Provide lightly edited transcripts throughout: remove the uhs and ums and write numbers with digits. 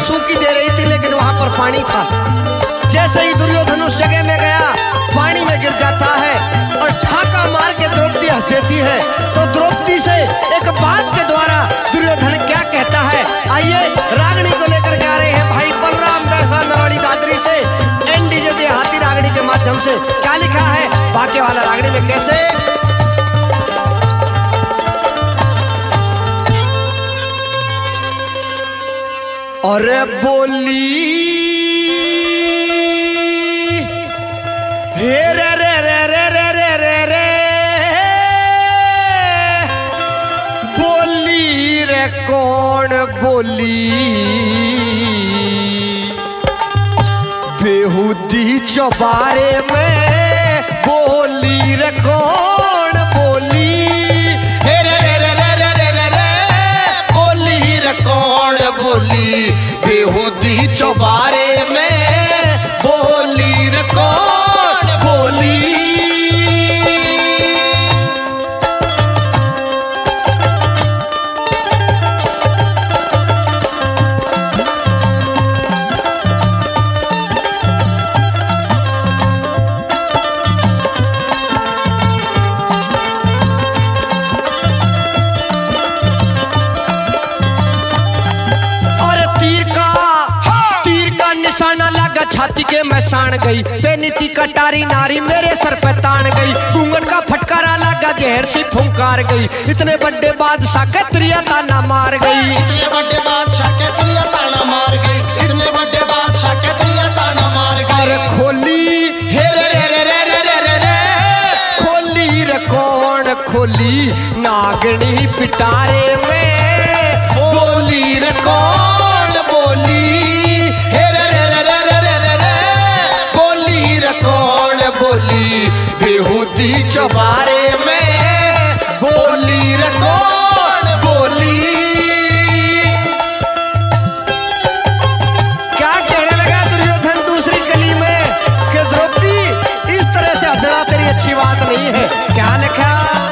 सूखी दे रही थी, लेकिन वहां पर पानी था। जैसे ही दुर्योधन उस जगह में गया, पानी में गिर जाता है और ठाका मार के द्रौपदी हंस देती है। तो द्रौपदी से एक बात के द्वारा दुर्योधन क्या कहता है, आइए रागनी को लेकर के आ रहे हैं भाई बलराम रैसा नरवाली दादरी से एनडीजे देहाती रागनी के माध्यम से। क्या लिखा है बाकी वाला रागनी में कैसे? अरे बोली हे रे रे रे रे रे रे रे रे बोली रे कौन बोली बेहुदी चौबारे में बोली रे कौन बोली हे रे रे रे रे रे रे रे रे बोली रे कौन बोली बेहुदी चौबारे में बोली रे कौन बोली। छाती के मैं साण गई, बेनीति कटारी नारी मेरे सर पे तान गई, घूंघट का फटकारा लगा जहर सी फुंकार गई, इतने बड़े बादशाह के त्रिया ताना मार गई, इतने बड़े बादशाह के त्रिया ताना मार गई, इतने बड़े बादशाह के त्रिया ताना मार गई। अरे खोली हे रे रे रे रे रे रे रे रे खोली रे कौन खोली नागनी पिटारे में बोली रे कौन बोली हे रे रे रे रे रे रे रे रे बोली रे कौन बोली बेहुदी चौबारे में बोली रे कौन बोली। क्या कहने लगा दुर्योधन दूसरी कली में कि द्रौपदी इस तरह से हंसना तेरी अच्छी बात नहीं है। क्या लिखा?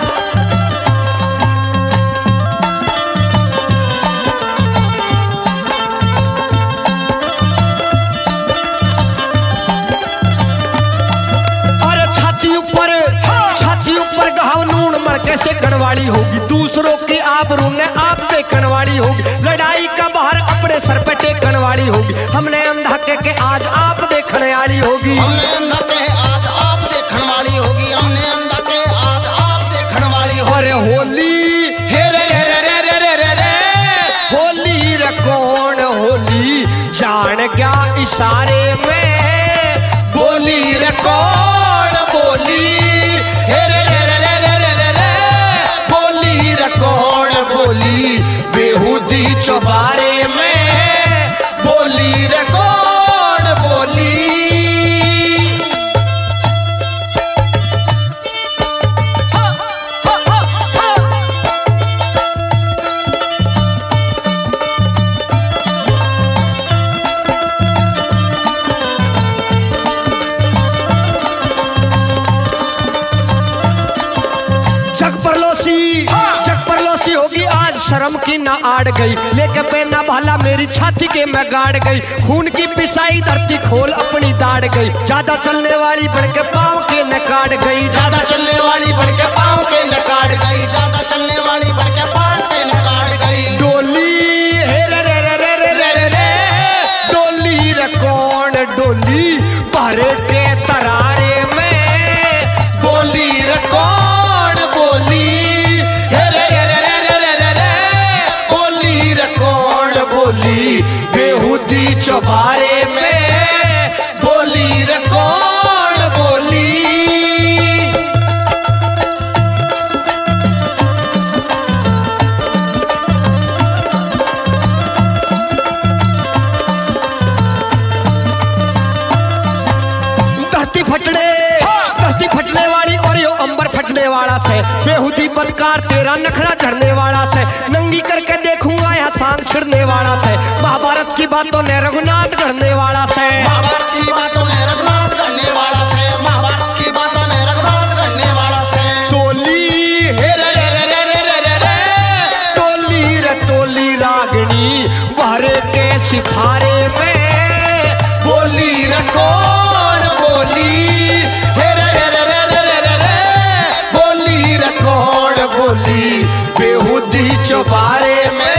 कैसे कड़वाड़ी होगी, दूसरों की आबरू ने आप पे कड़वाड़ी होगी, लड़ाई का बाहर अपने सर पे टेकन वाली होगी, हमने अंधा के आज आप देखने वाली होगी, हमने अंधा के आज आप देखने वाली होगी, हमने अंधा के आज आप देखने वाली होगी। अरे होली हे रे रे रे रे रे रे रे होली रे कौन होली जान गया इशारे में बोली रे कौन बोली हे रे रे रे रे रे रे रे रे बोली रे कौन बोली बेहुदी चौबारे में बोली रे कौन बोली। शर्म की ना आड़ गई, लेके पेना भाला मेरी छाती के मैं गाड़ गई, खून की पिसाई धरती खोल अपनी दाड़ गई, ज्यादा चलने वाली बढ़ के पाँव के न काट गई, ज्यादा चलने वाली बढ़ के पाँव के न काट गई, ज्यादा चलने वाली बढ़ के पाँव के न काट गई। डोली हे रे रे रे रे रे रे रे रे डोली रे कौन डोली भरे के तरारे में बोली रे कौन बोली बोली बेहुदी चौबारे में बोली रे कौन बोली। धरती फटने वाली और यो अंबर फटने वाला से, बेहुदी बदकार तेरा नखरा चढ़ने वाला से, नंगी करके देखूंगा यहाँ सांग छिड़ने वाला से, महाभारत की बातों ने रघुनाथ करने वाला से, महाभारत की बातों ने रघुनाथ करने वाला से, महाभारत की बातों ने रघुनाथ करने वाला से। टोली हे रे रे रे रे रे रे रे रे टोली रे टोली रागनी भरे के सिखारे चौबारे में